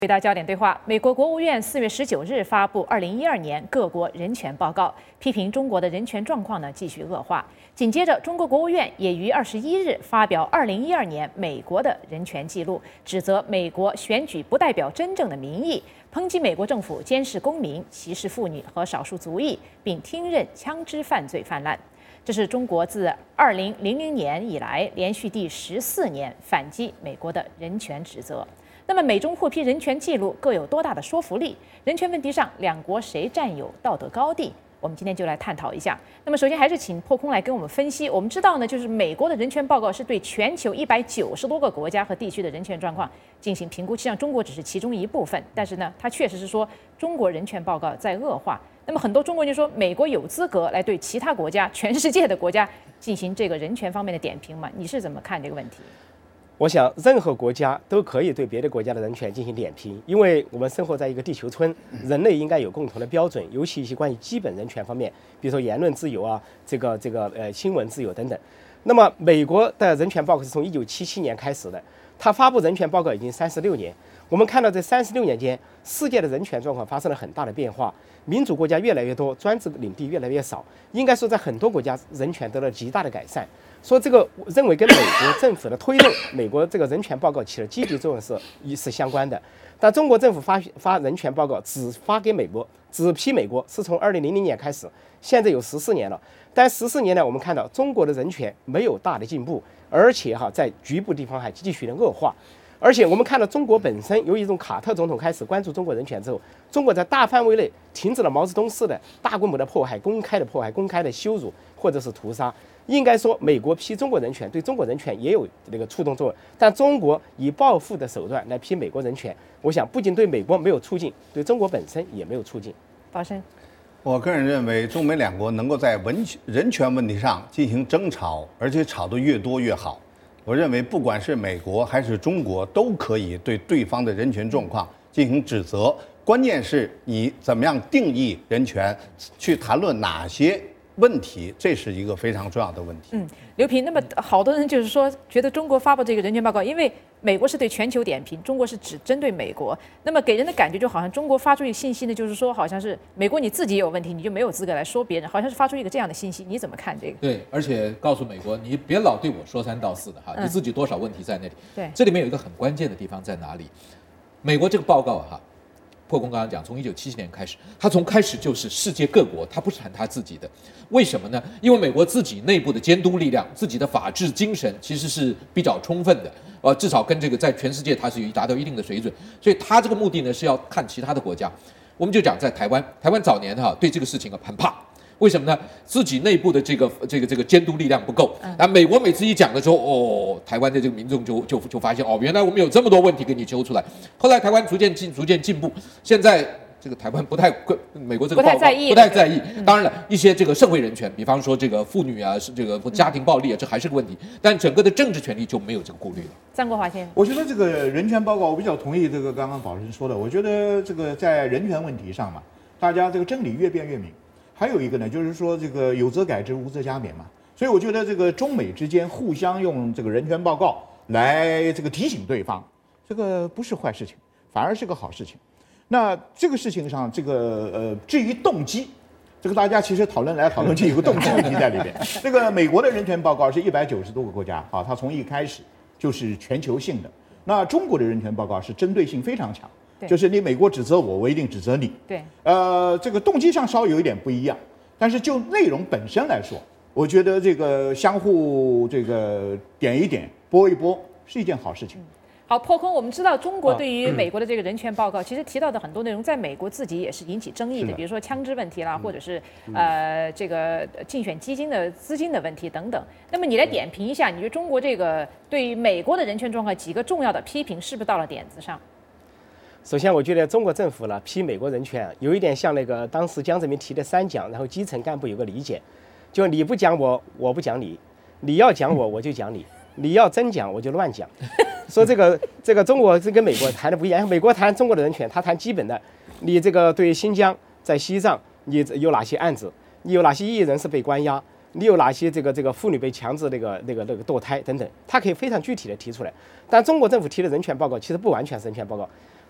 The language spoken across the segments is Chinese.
回到焦点对话，美国国务院4月19日发布2012年各国人权报告，批评中国的人权状况继续恶化。紧接着，中国国务院也于21日发表2012年美国的人权记录，指责美国选举不代表真正的民意，抨击美国政府监视公民、歧视妇女和少数族裔，并听任枪支犯罪泛滥。这是中国自2000年以来连续第14年反击美国的人权指责。那么美中获批人权记录各有多大的说服力？人权问题上，两国谁占有道德高地？我们今天就来探讨一下。那么首先还是请破空来跟我们分析。我们知道呢，就是美国的人权报告是对全球190多个国家和地区的人权状况进行评估，实际上中国只是其中一部分。但是呢，它确实是说中国人权报告在恶化。那么很多中国人就说，美国有资格来对其他国家、全世界的国家进行这个人权方面的点评吗？你是怎么看这个问题？ 我想，任何国家都可以对别的国家的人权进行点评，因为我们生活在一个地球村，人类应该有共同的标准，尤其一些关于基本人权方面，比如说言论自由啊，新闻自由等等。那么，美国的人权报告是从1977年开始的，它发布人权报告已经36年。我们看到这36年间，世界的人权状况发生了很大的变化，民主国家越来越多，专制领地越来越少。应该说，在很多国家，人权得到了极大的改善。说这个认为跟美国政府的推动美国这个人权报告起了积极作用是相关的，但中国政府发人权报告只发给美国，只批美国，是从2000年开始，现在有14年了。但14年呢，我们看到中国的人权没有大的进步，而且在局部地方还继续的恶化。而且我们看到中国本身，由于从卡特总统开始关注中国人权之后，中国在大范围内停止了毛泽东式的大规模的迫害、公开的迫害、公开的羞辱或者是屠杀。应该说，美国批中国人权对中国人权也有那个触动作用，但中国以报复的手段来批美国人权，我想不仅对美国没有促进，对中国本身也没有促进。 宝生， 我个人认为，中美两国能够在人权问题上进行争吵，而且吵得越多越好。我认为，不管是美国还是中国，都可以对对方的人权状况进行指责。关键是你怎么样定义人权，去谈论哪些问题，这是一个非常重要的问题。 刘平，那么好多人就是说，觉得中国发布这个人权报告，因为美国是对全球点评，中国是只针对美国，那么给人的感觉就好像中国发出一个信息呢，就是说好像是美国你自己有问题，你就没有资格来说别人，好像是发出一个这样的信息，你怎么看这个？ 对，而且告诉美国，你别老对我说三道四的哈，你自己多少问题在那里。 对， 这里面有一个很关键的地方在哪里？美国这个报告破空刚刚讲，从1977年开始，他从开始就是世界各国，他不是谈他自己的，为什么呢？因为美国自己内部的监督力量、自己的法治精神其实是比较充分的，至少跟这个在全世界它是有达到一定的水准，所以他这个目的呢是要看其他的国家。我们就讲在台湾早年对这个事情很怕。为什么呢？自己内部的这个监督力量不够。美国每次一讲的时候，台湾的这个民众就发现原来我们有这么多问题给你揪出来。后来台湾逐渐进步，现在这个台湾美国这个报告不太在意。当然了，一些这个社会人权，比方说这个妇女啊，是这个家庭暴力啊，这还是个问题。但整个的政治权利就没有这个顾虑了。 张国华先生， 我觉得这个人权报告，我比较同意这个刚刚宝生说的。我觉得这个在人权问题上嘛，大家这个真理越辩越明。还有一个呢，就是说这个有则改之，无则加勉嘛。所以我觉得这个中美之间互相用这个人权报告来这个提醒对方，这个不是坏事情，反而是个好事情。那这个事情上，这个至于动机，这个大家其实讨论来讨论去，有个动机问题在里边。这个美国的人权报告是190多个国家它从一开始就是全球性的。那中国的人权报告是针对性非常强。就是你美国指责我，我一定指责你。 对， 这个动机上稍有一点不一样，但是就内容本身来说，我觉得这个相互这个点一点、拨一拨是一件好事情。 好，破空，我们知道中国对于美国的这个人权报告，其实提到的很多内容，在美国自己也是引起争议的，比如说枪支问题啦，或者是这个竞选基金的资金的问题等等。那么你来点评一下，你觉得中国这个对于美国的人权状况几个重要的批评，是不是到了点子上？ 首先，我觉得中国政府批美国人权，有一点像那个当时江泽民提的3讲，然后基层干部有个理解，就你不讲我，我不讲你；你要讲我，我就讲你；你要真讲，我就乱讲。说这个中国跟美国谈的不一样，美国谈中国的人权，他谈基本的，你这个对新疆在西藏你有哪些案子，你有哪些异议人士被关押，你有哪些这个妇女被强制那个堕胎等等，他可以非常具体的提出来。但中国政府提的人权报告其实不完全是人权报告，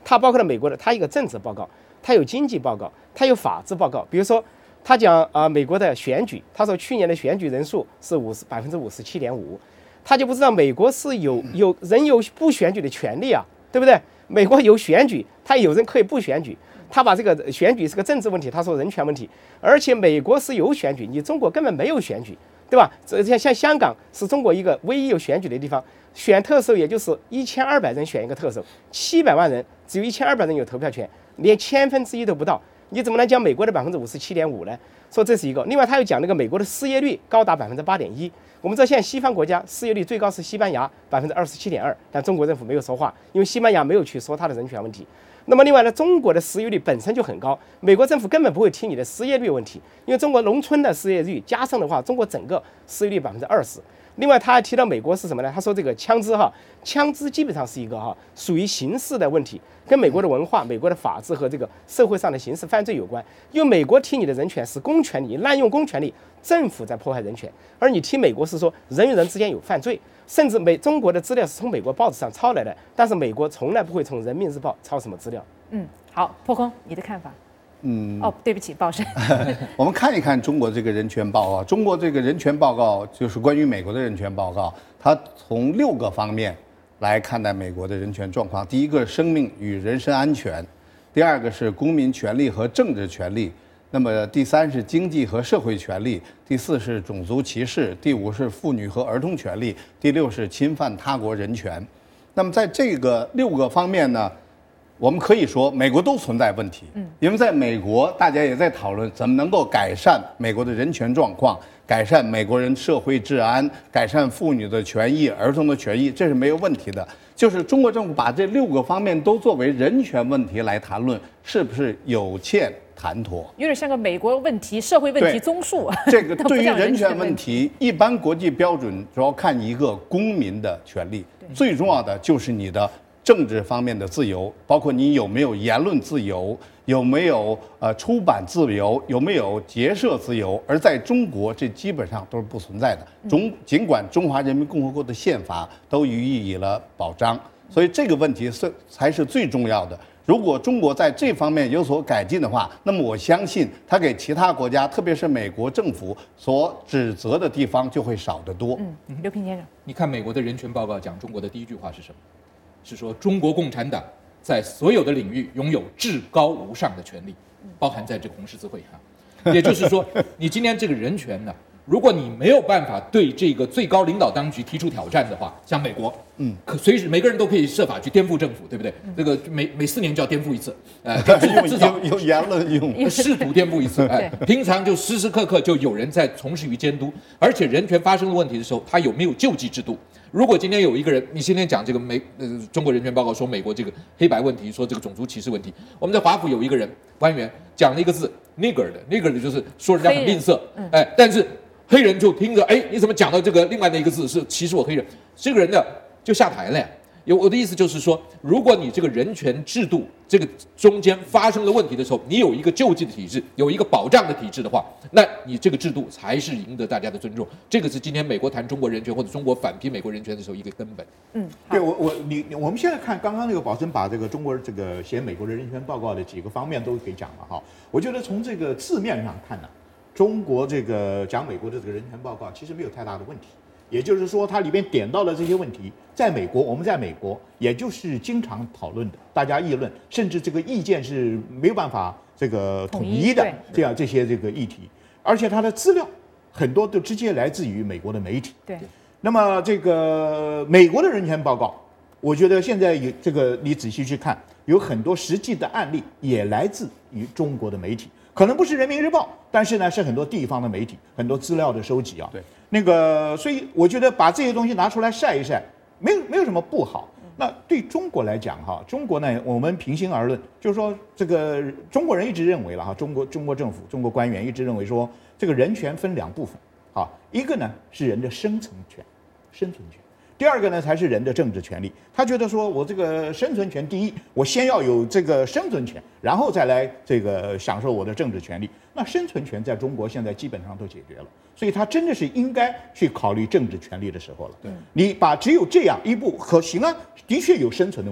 它包括了美国的，它一个政治报告，它有经济报告，它有法治报告。比如说，他讲美国的选举，他说去年的选举人数是57.5%，他就不知道美国是有人有不选举的权利啊，对不对？美国有选举，他有人可以不选举。他把这个选举是个政治问题，他说人权问题，而且美国是有选举，你中国根本没有选举，对吧？像香港是中国一个唯一有选举的地方，选特首也就是1200人选一个特首，700万人只有1200人有投票权，连1/1000都不到，你怎么能讲美国的57.5%呢？说这是一个。另外他又讲那个美国的失业率高达8.1%，我们知道现在西方国家失业率最高是西班牙27.2%，但中国政府没有说话，因为西班牙没有去说他的人权问题。那么另外呢，中国的失业率本身就很高，美国政府根本不会提你的失业率问题，因为中国农村的失业率加上的话，中国整个失业率20%。另外他还提到美国是什么呢？他说这个枪支基本上是一个属于刑事的问题，跟美国的文化、美国的法治和这个社会上的刑事犯罪有关。因为美国提你的人权是公权力，滥用公权力，政府在迫害人权，而你提美国是说人与人之间有犯罪。甚至中国的资料是从美国报纸上抄来的，但是美国从来不会从人民日报抄什么资料。 好，破空，你的看法？对不起，报社。 我们看一看中国这个人权报告。中国这个人权报告就是关于美国的人权报告，它从6个方面来看待美国的人权状况。第一个，生命与人身安全；第二个是公民权利和政治权利；那么第三是经济和社会权利；第四是种族歧视；第五是妇女和儿童权利；第六是侵犯他国人权。那么在这个6个方面呢，我们可以说美国都存在问题。因为在美国，大家也在讨论怎么能够改善美国的人权状况，改善美国人社会治安，改善妇女的权益、儿童的权益，这是没有问题的。就是中国政府把这6个方面都作为人权问题来谈论，是不是有欠谈妥？ 有点像个美国问题、社会问题综述。 这个对于人权问题，一般国际标准主要看一个公民的权利，最重要的就是你的政治方面的自由，包括你有没有言论自由，有没有出版自由，有没有结社自由。而在中国，这基本上都是不存在的。尽管中华人民共和国的宪法都予以了保障，所以这个问题才是最重要的。如果中国在这方面有所改进的话，那么我相信它给其他国家，特别是美国政府所指责的地方就会少得多。 刘平先生， 你看美国的人权报告讲中国的第一句话是什么？是说中国共产党在所有的领域拥有至高无上的权利，包含在这个红十字会也就是说，你今天这个人权呢，如果你没有办法对这个最高领导当局提出挑战的话，像美国，可随时每个人都可以设法去颠覆政府，对不对？这个每4年就要颠覆一次，至少有言论用， 试图颠覆一次。平常就时时刻刻就有人在从事于监督，而且人权发生了问题的时候，他有没有救济制度？如果今天有一个人，你今天讲这个中国人权报告说美国这个黑白问题，说这个种族歧视问题，我们在华府有一个人官员讲了一个字 nigger 的就是说人家很吝啬，但是黑人就听着，你怎么讲到这个另外的一个字是歧视我黑人？这个人呢就下台了呀。我的意思就是说，如果你这个人权制度这个中间发生了问题的时候，你有一个救济的体制，有一个保障的体制的话，那你这个制度才是赢得大家的尊重。这个是今天美国谈中国人权或者中国反批美国人权的时候一个根本。 对我们现在看刚刚那个宝生把这个中国这个写美国的人权报告的几个方面都给讲了哈。我觉得从这个字面上看呢，中国这个讲美国的这个人权报告其实没有太大的问题。也就是说，它里边点到了这些问题，在美国，我们在美国也就是经常讨论的，大家议论，甚至这个意见是没有办法这个统一的，这些这个议题，而且它的资料很多都直接来自于美国的媒体。 对。 那么这个美国的人权报告，我觉得现在有这个你仔细去看，有很多实际的案例也来自于中国的媒体。可能不是人民日报，但是呢是很多地方的媒体，很多资料的收集啊。 对， 那个，所以我觉得把这些东西拿出来晒一晒，没有什么不好。那对中国来讲哈，中国呢，我们平心而论，就是说这个中国人一直认为了哈，中国政府、中国官员一直认为说，这个人权分2部分，一个呢是人的生存权。第二个呢，才是人的政治权利。他觉得说，我这个生存权第一，我先要有这个生存权，然后再来这个享受我的政治权利。那生存权在中国现在基本上都解决了，所以他真的是应该去考虑政治权利的时候了。对，你把只有这样一步可行啊，的确有生存的问题，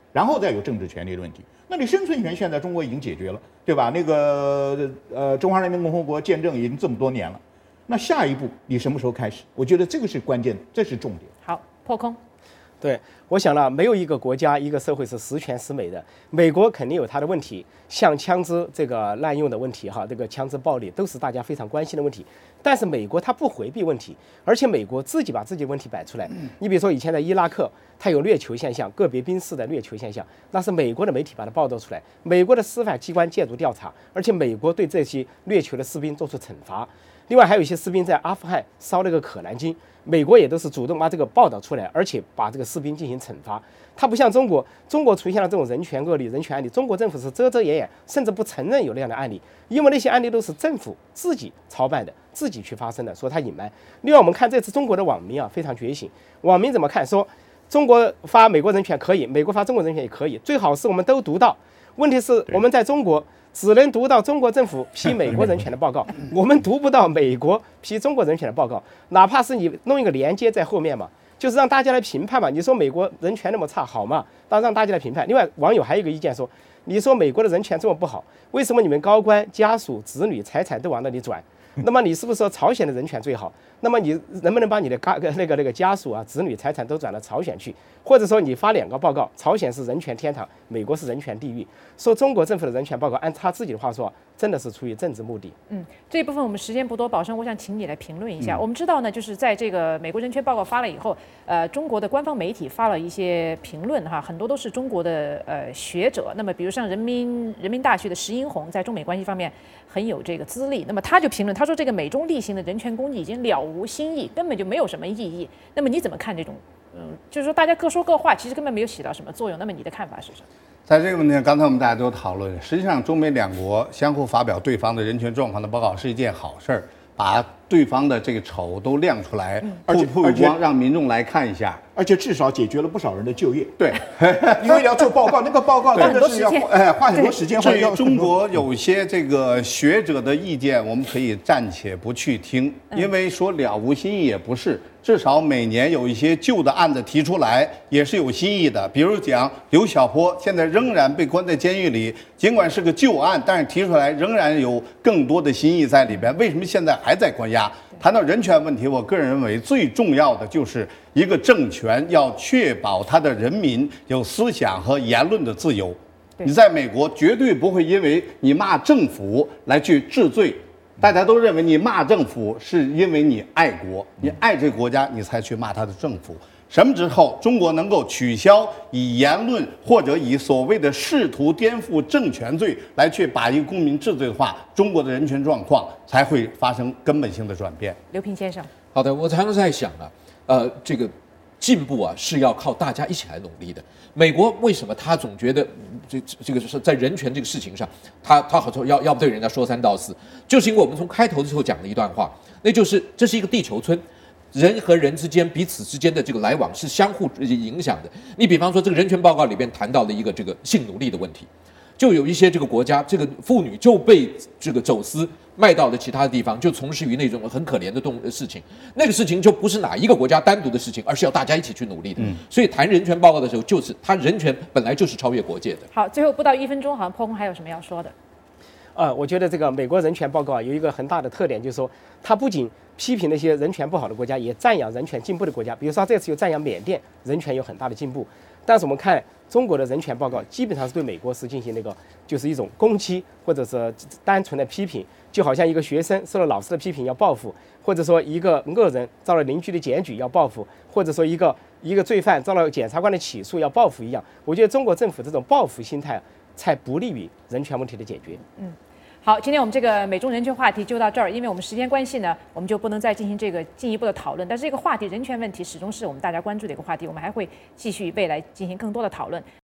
然后再有政治权利的问题。那你生存权现在中国已经解决了，对吧？那个中华人民共和国建政已经这么多年了，那下一步你什么时候开始？我觉得这个是关键，这是重点。 好，破空。 对，我想了，没有一个国家、一个社会是十全十美的。美国肯定有它的问题，像枪支这个滥用的问题，这个枪支暴力都是大家非常关心的问题。但是美国它不回避问题，而且美国自己把自己的问题摆出来。你比如说以前在伊拉克，它有掠囚现象，个别兵士的掠囚现象，那是美国的媒体把它报道出来，美国的司法机关介入调查，而且美国对这些掠囚的士兵做出惩罚。另外还有一些士兵在阿富汗烧了个可兰经，美国也都是主动把这个报道出来，而且把这个士兵进行惩罚。它不像中国，中国出现了这种人权恶例、人权案例，中国政府是遮遮掩掩，甚至不承认有那样的案例，因为那些案例都是政府自己操办的，自己去发生的，说它隐瞒。另外我们看这次中国的网民非常觉醒，网民怎么看？说中国发美国人权可以，美国发中国人权也可以，最好是我们都读到。问题是我们在中国只能读到中国政府批美国人权的报告，我们读不到美国批中国人权的报告，哪怕是你弄一个连接在后面嘛，就是让大家来评判嘛。你说美国人权那么差好吗？当然让大家来评判。另外网友还有一个意见说，你说美国的人权这么不好，为什么你们高官家属子女财产都往那里转？那么你是不是说朝鲜的人权最好？那么你能不能把你的家属子女财产都转到朝鲜去？或者说你发2个报告，朝鲜是人权天堂，美国是人权地狱，说中国政府的人权报告按他自己的话说，真的是出于政治目的。 这一部分我们时间不多，宝生，我想请你来评论一下。我们知道呢，就是在这个美国人权报告发了以后，中国的官方媒体发了一些评论很多都是中国的学者。那么比如像人民大学的石英红，在中美关系方面很有这个资历。那么他就评论，他说这个美中例行的人权攻击已经了无新意，根本就没有什么意义。那么你怎么看这种？就是说大家各说各话，其实根本没有起到什么作用。那么你的看法是什么？ 在这个问题上，刚才我们大家都讨论，实际上中美两国相互发表对方的人权状况的报告是一件好事儿，把对方的这个丑都亮出来，曝光，让民众来看一下。 而且至少解决了不少人的就业。 对， 因为要做报告，那个报告真的是要花很多时间。 至于中国有些这个学者的意见，我们可以暂且不去听，因为说了无新意也不是。至少每年有一些旧的案子提出来，也是有新意的。比如讲刘晓波现在仍然被关在监狱里，尽管是个旧案，但是提出来仍然有更多的新意在里边。为什么现在还在关押？谈到人权问题，我个人认为最重要的就是一个政权要确保他的人民有思想和言论的自由。你在美国绝对不会因为你骂政府来去治罪。大家都认为你骂政府是因为你爱国，你爱这个国家，你才去骂他的政府。什么之后，中国能够取消以言论或者以所谓的试图颠覆政权罪来去把一个公民治罪的话，中国的人权状况才会发生根本性的转变。 刘平先生， 好的，我常常在想这个进步是要靠大家一起来努力的。美国为什么他总觉得这个是在人权这个事情上，他好像要不对人家说3道4，就是因为我们从开头的时候讲了一段话，那就是这是一个地球村。人和人之间彼此之间的这个来往是相互影响的。你比方说这个人权报告里边谈到了一个这个性奴隶的问题，就有一些这个国家，这个妇女就被这个走私卖到了其他的地方，就从事于那种很可怜的事情。那个事情就不是哪一个国家单独的事情，而是要大家一起去努力的。所以谈人权报告的时候，就是他人权本来就是超越国界的。 好，最后不到1分钟，好像破空还有什么要说的？ 我觉得这个美国人权报告有一个很大的特点，就是说它不仅批评那些人权不好的国家，也赞扬人权进步的国家。比如说这次又赞扬缅甸人权有很大的进步，但是我们看中国的人权报告基本上是对美国是进行就是一种攻击，或者是单纯的批评，就好像一个学生受了老师的批评要报复，或者说一个恶人遭了邻居的检举要报复，或者说一个罪犯遭了检察官的起诉要报复一样。我觉得中国政府这种报复心态才不利于人权问题的解决。 好，今天我们这个美中人权话题就到这儿，因为我们时间关系呢，我们就不能再进行这个进一步的讨论。但是这个话题人权问题始终是我们大家关注的一个话题，我们还会继续未来进行更多的讨论。